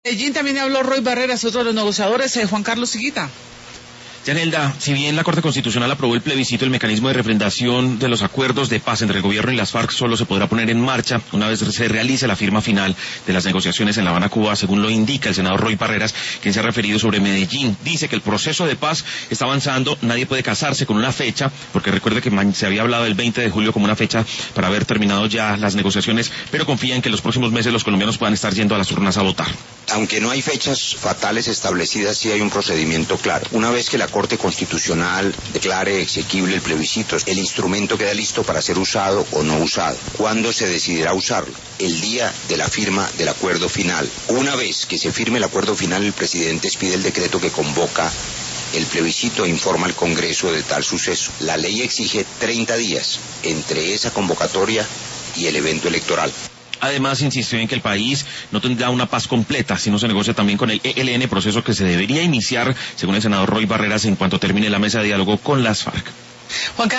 Medellín también habló Roy Barreras, otro de los negociadores, Juan Carlos Higuita. Yanelda, si bien la Corte Constitucional aprobó el plebiscito, el mecanismo de refrendación de los acuerdos de paz entre el gobierno y las FARC solo se podrá poner en marcha una vez se realice la firma final de las negociaciones en La Habana, Cuba, según lo indica el senador Roy Barreras, quien se ha referido sobre Medellín. Dice que el proceso de paz está avanzando, nadie puede casarse con una fecha, porque recuerde que se había hablado del 20 de julio como una fecha para haber terminado ya las negociaciones, pero confía en que en los próximos meses los colombianos puedan estar yendo a las urnas a votar. Aunque no hay fechas fatales establecidas, sí hay un procedimiento claro. Una vez que la Corte Constitucional declare exequible el plebiscito, el instrumento queda listo para ser usado o no usado. ¿Cuándo se decidirá usarlo? El día de la firma del acuerdo final. Una vez que se firme el acuerdo final, el presidente expide el decreto que convoca el plebiscito e informa al Congreso de tal suceso. La ley exige 30 días entre esa convocatoria y el evento electoral. Además, insistió en que el país no tendrá una paz completa si no se negocia también con el ELN, proceso que se debería iniciar, según el senador Roy Barreras, en cuanto termine la mesa de diálogo con las FARC. Juan